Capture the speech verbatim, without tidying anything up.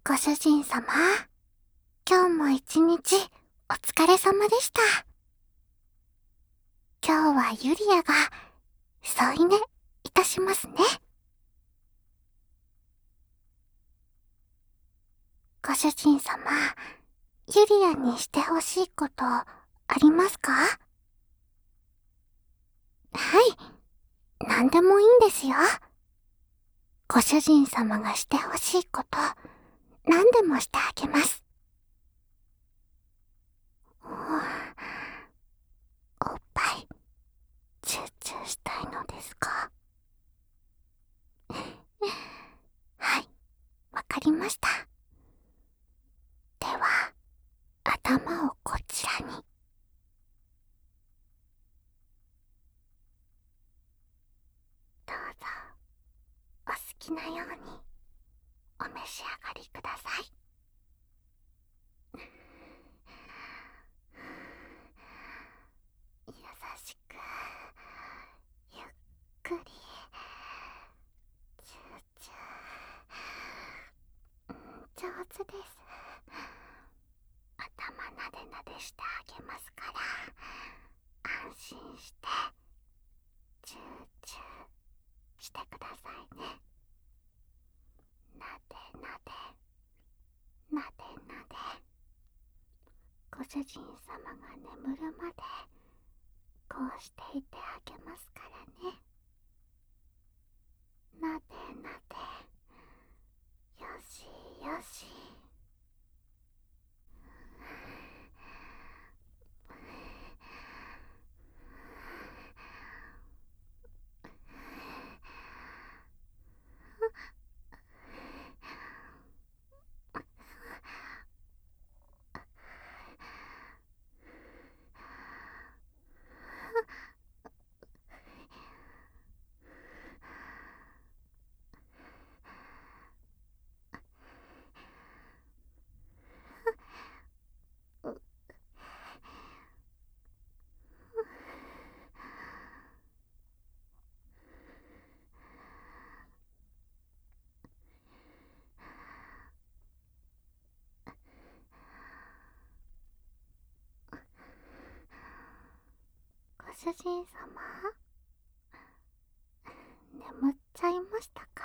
ご主人様、今日も一日お疲れ様でした。今日はユリアが添い寝いたしますね。ご主人様、ユリアにしてほしいことありますか？はい、なんでもいいんですよ。ご主人様がしてほしいこと、何でもしてあげます。おっぱい、チューチューしたいのですか？はい、わかりました。では、頭をこちらに。どうぞ、お好きなようにお召し上がりください。優しく、ゆっくり、チューチュー。上手です。頭なでなでしてあげますから、安心してチューチューしてくださいね。なでなで、なでなで。ご主人様が眠るまでこうしていてあげますからね。なでなで、よしよし。ご主人様、眠っちゃいましたか？